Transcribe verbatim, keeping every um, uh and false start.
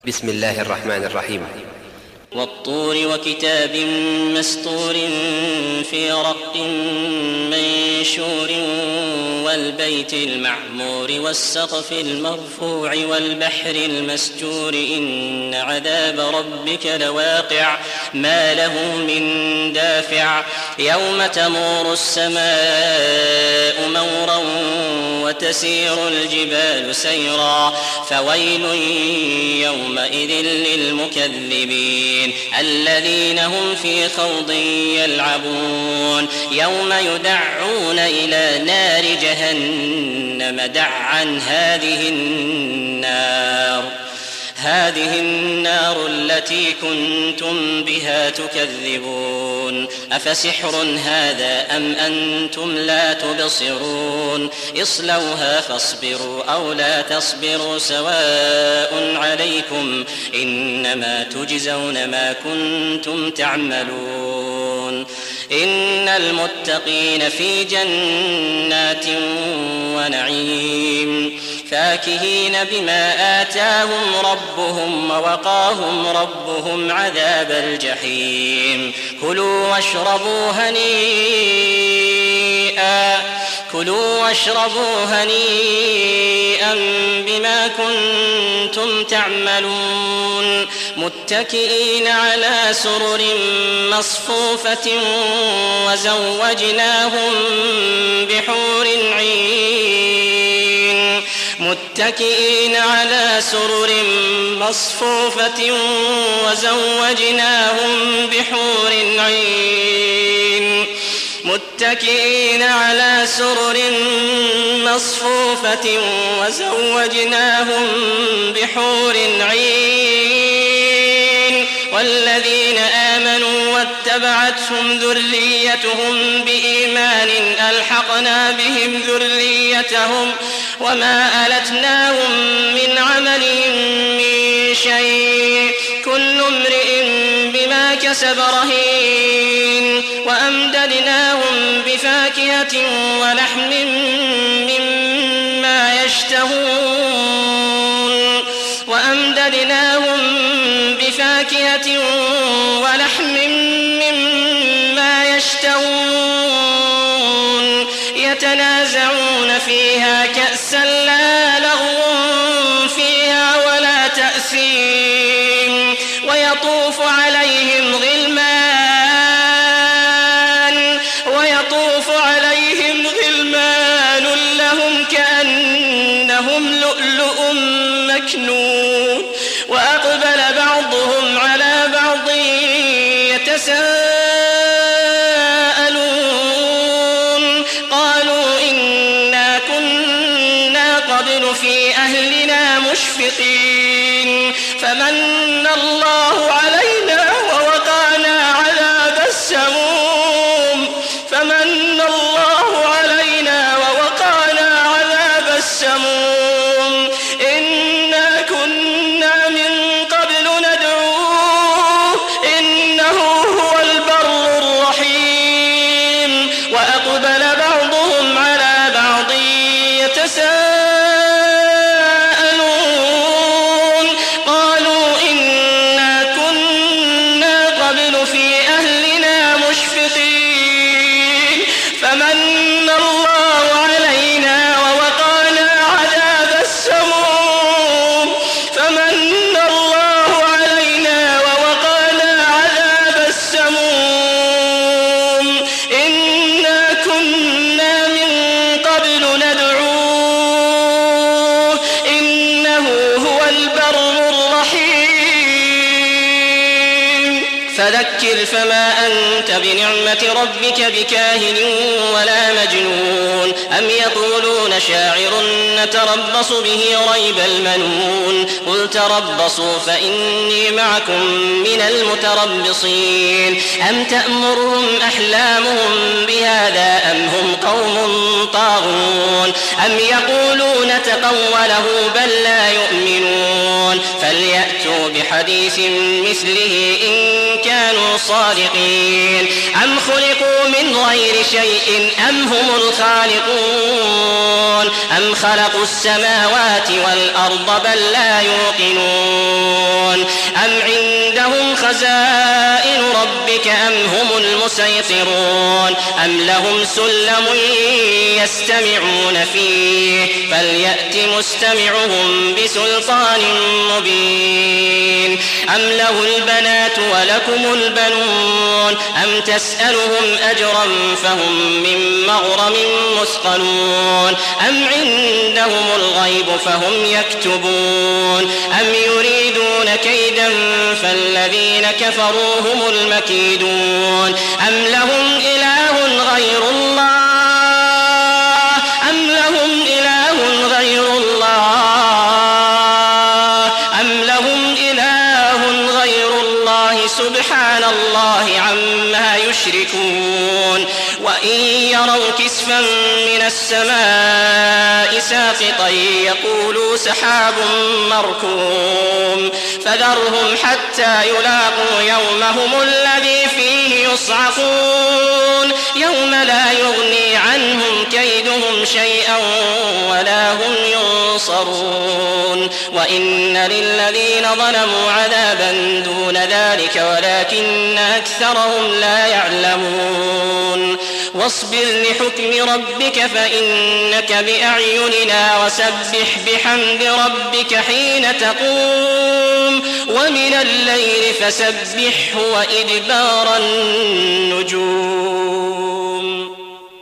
بسم الله الرحمن الرحيم. والطور وكتاب مسطور في رق منشور والبيت المعمور والسقف المرفوع والبحر المسجور إن عذاب ربك لواقع ما له من دافع يوم تمور السماء مورا وتسير الجبال سيرا فويل يومئذ للمكذبين الذين هم في خوض يلعبون يوم يدعون إلى نار جهنم دعا هذه النار هذه النار التي كنتم بها تكذبون أفسحر هذا أم أنتم لا تبصرون اصلوها فاصبروا أو لا تصبروا سواء عليكم إنما تجزون ما كنتم تعملون إن المتقين في جنات ونعيم فاكهين بما آتاهم ربهم ووقاهم ربهم عذاب الجحيم كلوا واشربوا هنيئا كلوا واشربوا هنيئا بما كنتم تعملون متكئين على سرر مصفوفة وزوجناهم بحور عين متكئين على سرر مصفوفة وزوجناهم بحور عين متكئين على سرر مصفوفة وزوجناهم بحور عين والذين آمنوا واتبعتهم ذريتهم بإيمان ألحقنا بهم ذريتهم وما ألتناهم من عملهم من شيء كل امرئ بما كسب رهين وأمددناهم بفاكهة ولحم مما يشتهون وأمددناهم بفاكهة ولحم مما يشتهون يتنازعون فيها كأسا لا لغو فيها ولا تأثيم ويطوف عليهم غلمان ويطوف عليهم غلمان لهم كأنهم لؤلؤ مكنون وأقبل بعضهم على بعض يتساءلون قالوا إنا كنا قبل في أهلنا مشفقين فمن الله علينا ووقانا عذاب السموم فمن الله علينا ووقانا عذاب السموم إنا كنا من قبل ندعوه إنه هو البر الرحيم وأقبل بعضهم على بعض يتساءلون قالوا إنا كنا قبل في أهلنا مشفقين فمن الله علينا ووقانا عذاب السموم فمن الله علينا ووقانا عذاب السموم إنا كنا من قبل ندعوه إنه هو البر الرحيم فذكر فما أنت بنعمة ربك بكاهن ولا مجنون أم يقولون شاعر نتربص به ريب المنون قل تربصوا فإني معكم من المتربصين أم تأمرهم أحلامهم بهذا أم هم قوم طاغون أم يقولون تقوله بل لا يؤمنون فليأتوا بحديث مثله إن كانوا صادقين أم خلقوا من غير شيء أم هم الخالقون يعقلون أم خلقوا السماوات والأرض بل لا يوقنون أم عندهم خزائن ربك أم هم المسيطرون أم لهم سلم يستمعون فيه فليأت مستمعهم بسلطان مبين أم له البنات ولكم البنون أم تسألهم أجرا فهم من مغرم مثقلون أم عندهم الغيب فهم يكتبون أم يريدون كيدا فالذين كفروا هم المكيدون أم لهم إله غير الله أم لهم إله غير الله أم لهم إله غير الله سبحان الله عما يشركون وإن يروا كسفا من السماء ساقطا يقولوا سحاب مركوم فذرهم حتى يلاقوا يومهم الذي فيه يصعقون يوم لا يغني عنهم كيدهم شيئا ولا هم ينصرون وإن للذين ظلموا عذابا دون ذلك ولكن أكثرهم لا يعلمون واصبر لحكم ربك فإنك بأعيننا وسبح بحمد ربك حين تقوم ومن الليل فسبحه وإدبار النجوم